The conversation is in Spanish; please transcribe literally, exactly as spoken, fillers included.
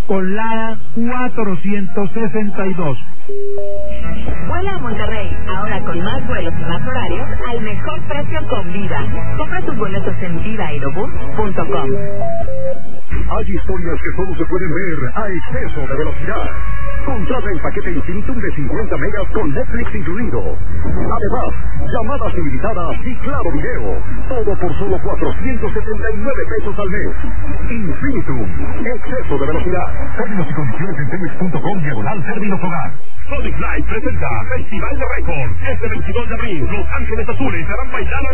con Lara cuatrocientos sesenta y dos. Vuela a Monterrey, ahora con más vuelos y más horarios, al mejor precio con Viva. Compra tus boletos en viva aerobús punto com. Hay historias que solo se pueden ver a exceso de velocidad. Contrata el paquete Infinitum de cincuenta megas con Netflix incluido. Además, llamadas ilimitadas y claro video. Todo por solo cuatrocientos setenta y nueve pesos al mes. Infinitum, exceso de velocidad. Términos y condiciones en telmex punto com diagonal términos hogar. Sonic Live presenta Festival de Récord. Este veintidós de abril, Los Ángeles Azules harán bailar